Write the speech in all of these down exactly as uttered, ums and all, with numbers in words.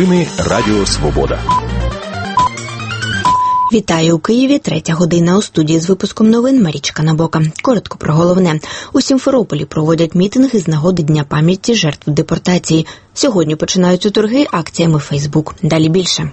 Новини Радіо Свобода. Вітаю у Києві, третя година, у студії з випуском новин Марічка Набока. Коротко про головне. У Сімферополі проводять мітинг із нагоди Дня пам'яті жертв депортації. Сьогодні починаються торги акціями Фейсбук. Далі більше.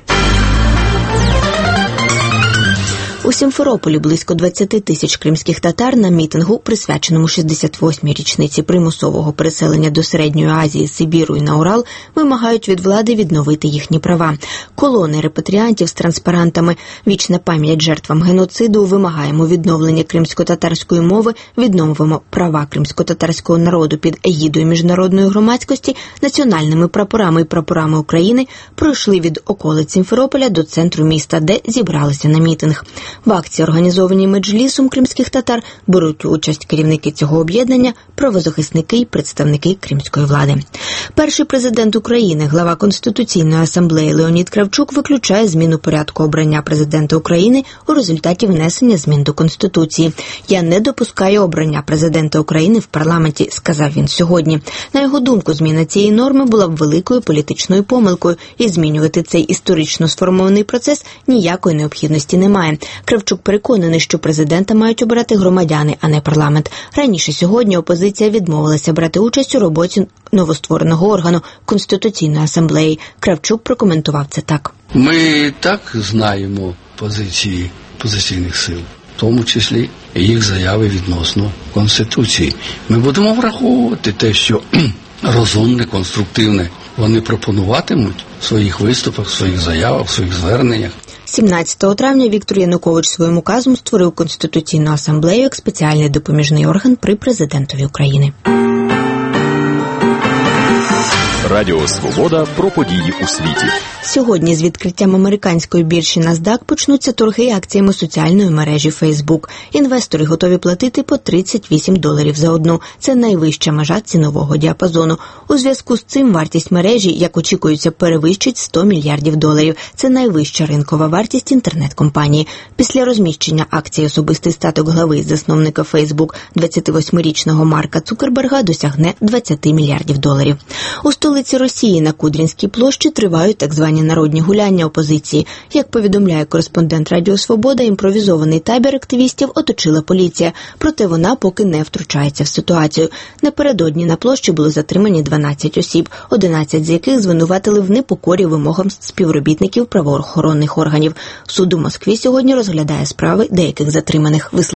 У Сімферополі близько двадцять тисяч кримських татар на мітингу, присвяченому шістдесят восьмій річниці примусового переселення до Середньої Азії, Сибіру і на Урал, вимагають від влади відновити їхні права. Колони репатріантів з транспарантами «Вічна пам'ять жертвам геноциду», «Вимагаємо відновлення кримсько-татарської мови», «Відновимо права кримсько-татарського народу» під егідою міжнародної громадськості, національними прапорами і прапорами України пройшли від околиць Сімферополя до центру міста, де зібралися на мітинг. В акції, організованій Меджлісом кримських татар, беруть участь керівники цього об'єднання, правозахисники і представники кримської влади. Перший президент України, глава Конституційної асамблеї Леонід Кравчук виключає зміну порядку обрання президента України у результаті внесення змін до Конституції. «Я не допускаю обрання президента України в парламенті», – сказав він сьогодні. На його думку, зміна цієї норми була б великою політичною помилкою, і змінювати цей історично сформований процес ніякої необхідності немає. Кравчук переконаний, що президента мають обирати громадяни, а не парламент. Раніше сьогодні опозиція відмовилася брати участь у роботі новоствореного органу Конституційної асамблеї. Кравчук прокоментував це так. Ми так знаємо позиції опозиційних сил, в тому числі їх заяви відносно Конституції. Ми будемо враховувати те, що розумне, конструктивне вони пропонуватимуть в своїх виступах, в своїх заявах, в своїх зверненнях. сімнадцятого травня Віктор Янукович своїм указом створив Конституційну асамблею як спеціальний допоміжний орган при президентові України. Радіо Свобода про події у світі. Сьогодні з відкриттям американської біржі NASDAQ почнуться торги акціями соціальної мережі Facebook. Інвестори готові платити по тридцять вісім доларів за одну. Це найвища межа цінового діапазону. У зв'язку з цим вартість мережі, як очікується, перевищить сто мільярдів доларів. Це найвища ринкова вартість інтернет-компанії. Після розміщення акцій особистий статок глави і засновника Facebook двадцятивосьмирічного Марка Цукерберга досягне двадцять мільярдів доларів. У столиці Росії на Кудринській площі тривають так звані народні гуляння опозиції. Як повідомляє кореспондент Радіо Свобода, імпровізований табір активістів оточила поліція, проте вона поки не втручається в ситуацію. Напередодні на площі були затримані дванадцять осіб, одинадцять з яких звинуватили в непокорі вимогам співробітників правоохоронних органів. Суд у Москві сьогодні розглядає справи деяких затриманих.